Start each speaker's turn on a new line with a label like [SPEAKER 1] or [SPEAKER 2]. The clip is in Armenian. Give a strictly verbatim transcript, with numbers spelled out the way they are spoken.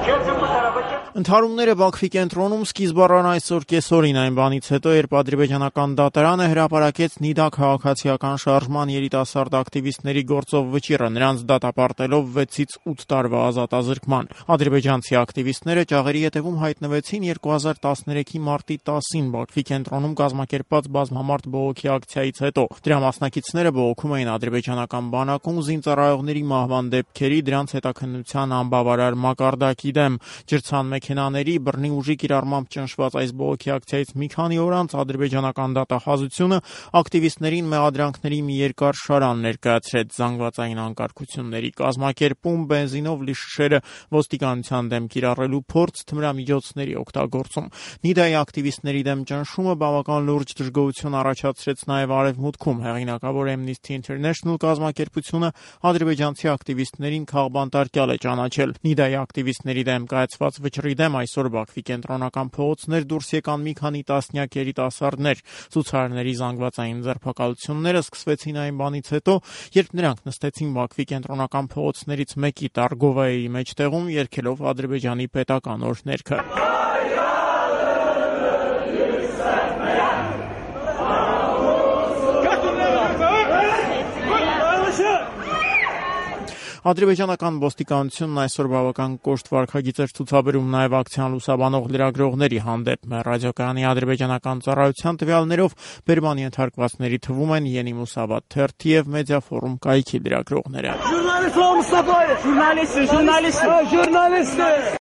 [SPEAKER 1] Ընդհարումները Բաքվի կենտրոնում սկիզբ առան այսօր կեսօրին այն բանից հետո, երբ ադրբեջանական դատարանը հրապարակեց Նիդա քաղաքացիական շարժման երիտասարդ ակտիվիստների գործով վճիռը, նրանց դատապարտելով վեցից ութ տարվա ազատազրկման։ Ադրբեջանցի ակտիվիստները ճաղերի ետևում հայտնվեցին երկու հազար տասներեքի մարտի տասին Բաքվի կենտրոնում կազմակերպված բազմամարդ բողոքի ակցիայից հետո։ Դրա մասնակիցները բողոքում էին ադրբեջանական բանակում զինծառայողների մահվան դեպքերի, դրանց հետաքննության անբավարար մակարդակի դեմ։ Ջրցան մեքենաների բռնի ուժի կիրառմամբ ճնշված այս բողոքի ակցիայից մի քանի օր անց ադրբեջանական դատախազությունը ակտիվիստներին մեղադրանքների մի երկար շարան ներկայացրեց՝ զանգվածային անկարգությունների կազմակերպում, բենզինով լի շշերը ոստիկանության դեմ կիրառելու փորձ, թմրամիջոցների օգտագործում։ Նիդայի ակտիվիստների դեմ ճնշումը բավական լուրջ դժգոհություն առաջացրեց նաև Արևմուտքում։ Հեղինակավոր Amnesty International կազմակերպությունը ադրբեջանցի ակտիվիստներին քաղբանտարկյալ է ճանաչել։ Նիդայի ակտիվիստների դեմ կայացված վճռի դեմ այսօր Բաքվի կենտրոնական փողոցներ դուրս եկան մի քանի տասնյակ երիտասարդներ։ Ցուցարարների զանգվածային ձերբակալությունները սկսվեցին այն բանից հետո, երբ նրանք նստեցին Բաքվի կենտրոնական փողոցներից մեկի Տարգովայի մեջտեղում, երգելով Ադրբեջանի պետական օրհներգը։ Ադրբեջանական ոստիկանությունն այսօր բավական կոշտ վարքագիծ էր ցուցաբերում նաև ակցիան լուսաբանող լրագրողների հանդեպ։ Մեր ռադիոկայանի ադրբեջանական ծառայության տվյալներով բերման ենթարկվածների թվում են Yeni Musavat թերթի և Մեդիաֆորում կայքի լրագրողները։